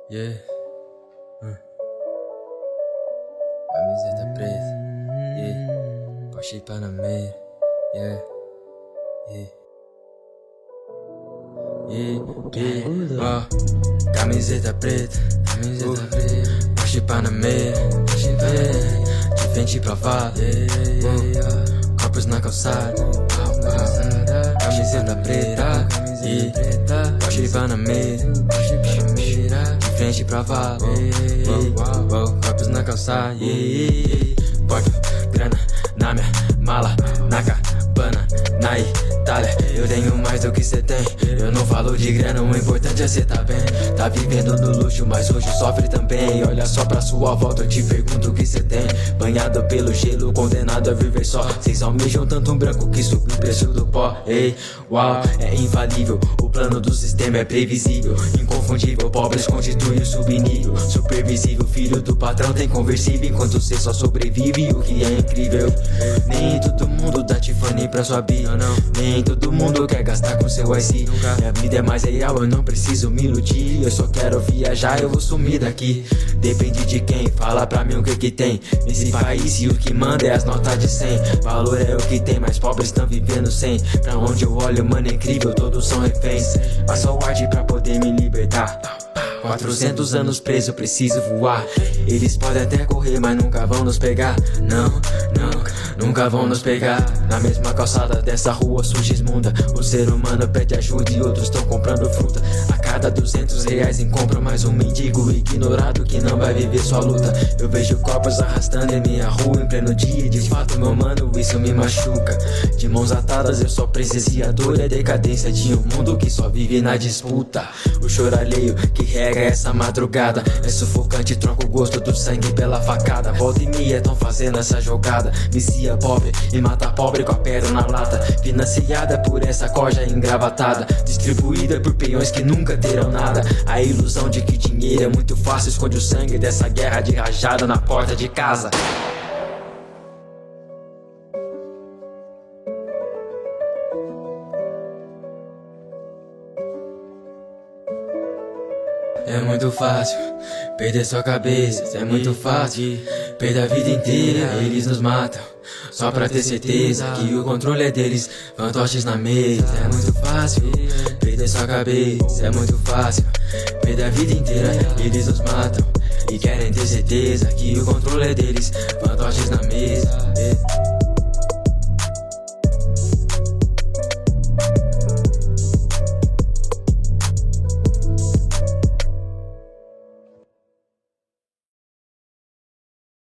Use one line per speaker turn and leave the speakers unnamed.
Yeah. Camiseta preta. Yeah. Porsche Panamera. Yeah. Yeah. Yeah. Camiseta preta. Camiseta preta. Porsche Panamera. De frente pra vala. Copos na calçada. Camiseta preta. Porsche Panamera. De frente pra vala. Copos na calçada. Porta, grana na minha mala. Na cabana, na Itália. Eu tenho mais do que cê tem. Eu não falo de grana, o importante é cê tá bem. Tá vivendo no luxo, mas hoje sofre também. Olha só pra sua volta, eu te pergunto o que cê tem. Banhado pelo gelo, condenado a viver só. Cês almejam tanto um branco que subiu o preço do pó. Ei, uau, é infalível. O plano do sistema é previsível, inconfundível. Pobres constituem o subnível. Supervisível, filho do patrão tem conversível. Enquanto cê só sobrevive, o que é incrível. Nem todo mundo dá Tiffany pra sua bio, não. Nem todo mundo quer gastar com seu IC. Minha vida é mais real, eu não preciso me iludir. Eu só quero viajar, eu vou sumir daqui. Depende de quem, fala pra mim o que tem nesse país, e o que manda é as notas de 100. Valor é o que tem, mas pobres estão vivendo sem. Pra onde eu olho, mano, é incrível, todos são reféns. Passa o ar pra poder me libertar. 400 anos preso, preciso voar. Eles podem até correr, mas nunca vão nos pegar. Não, nunca vão nos pegar. Na mesma calçada dessa rua sujesmunda, o ser humano pede ajuda e outros estão comprando fruta. A cada 200 reais encontro mais um mendigo ignorado que não vai viver sua luta. Eu vejo corpos arrastando em minha rua em pleno dia, e de fato, meu mano, isso me machuca. De mãos atadas eu só presenciei a dor e a decadência de um mundo que só vive na disputa. O choro alheio que rega essa madrugada é sufocante, troca o gosto do sangue pela facada. Volta e meia tão fazendo essa jogada, vicia pobre e mata pobre com a pedra na lata. Financiada por essa corja engravatada, distribuída por peões que nunca terão nada. A ilusão de que dinheiro é muito fácil esconde o sangue dessa guerra de rajada na porta de casa. É muito fácil perder sua cabeça, é muito fácil perder a vida inteira. Eles nos matam só pra ter certeza que o controle é deles, fantoches na mesa. É muito fácil perder sua cabeça, é muito fácil perder a vida inteira. Eles nos matam e querem ter certeza que o controle é deles, fantoches na mesa.